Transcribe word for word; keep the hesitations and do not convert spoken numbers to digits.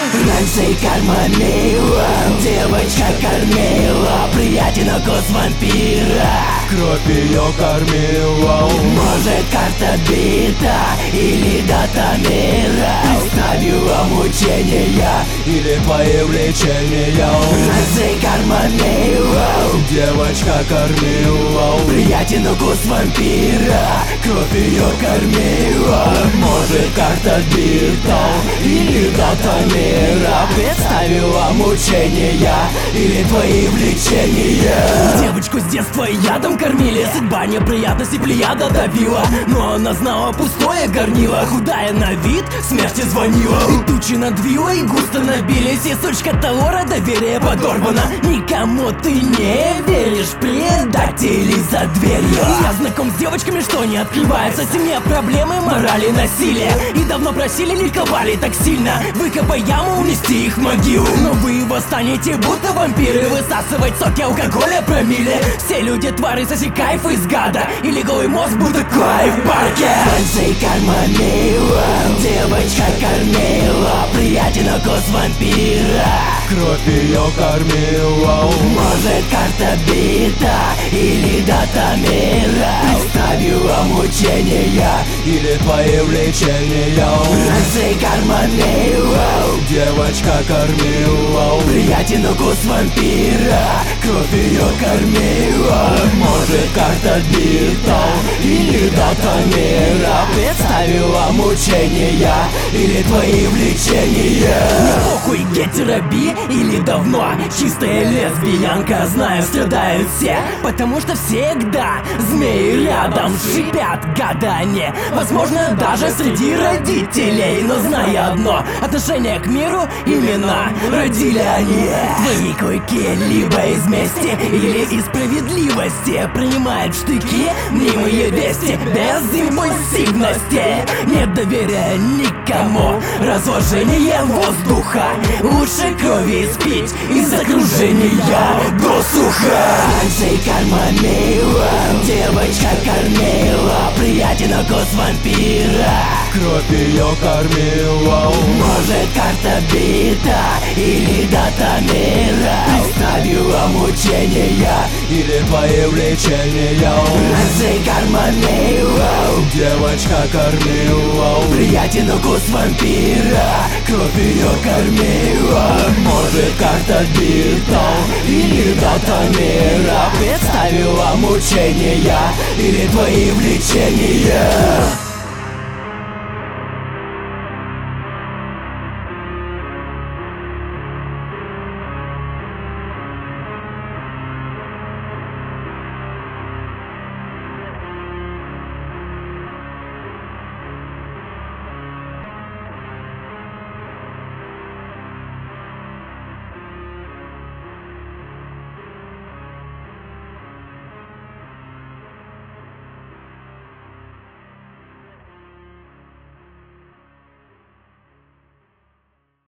Раньше карма мила, девочка кормила, приятен укус вампира, кровь ее кормила. Может карта бита или дата мира, представила мучения или твои влечения. Раньше карма мила, девочка кормила, приятен укус вампира, кровь ее кормила. может карта бита или дата мира, представила мучения или твои влечения. Девочку с детства ядом кормили, судьба неприятности плеяда давила, но она знала пустое горнило, худая на вид, смерти звонила. И тучи надвила, и густо набились, и сучка Талора доверие подорвана. Никому ты не веришь, предатели за дверью. Я знаком с девочками, что не открываются, в семье проблемы, морали, насилие. И давно просили, ликовали так сильно, выкопай яму, унести их в могилу. Но вы восстанете, будто вампиры, высасывать соки алкоголя промилле. Все люди твари, соси кайф из гада, или голый мозг, будто кайф в парке. Раньше карма мила, девочка кормила, приятен укус вампира, кровь ее кормила. может карта бита или дата мира, представила мучения или твои влечения. Раньше карма мила, девочка кормила, приятен укус вампира, кровь ее кормила. может карта бита или дата мира, представила мучения или твои влечения. Не похуй, гетероби или давно чистая лесбиянка, знаю, страдают все, потому что всегда змеи рядом шипят гадание. Возможно, даже среди родителей, но зная одно, отношение к миру именно родили они. Твои клыки либо из мести или из справедливости принимают штыки, мнимые вести без импульсивности. Нет доверия никому, разложение воздуха, лучше крови спить из окружения досуха. Раньше карма мила, девочка кормила, приятен укус вампира, кровь ее кормила. может карта бита или дата мира, представила мучения или твои влечения. Раньше карма мила, девочка кормила, приятен укус вампира, кровь ее кормила. может карта бита или дата мира, представила мучения или твои влечения.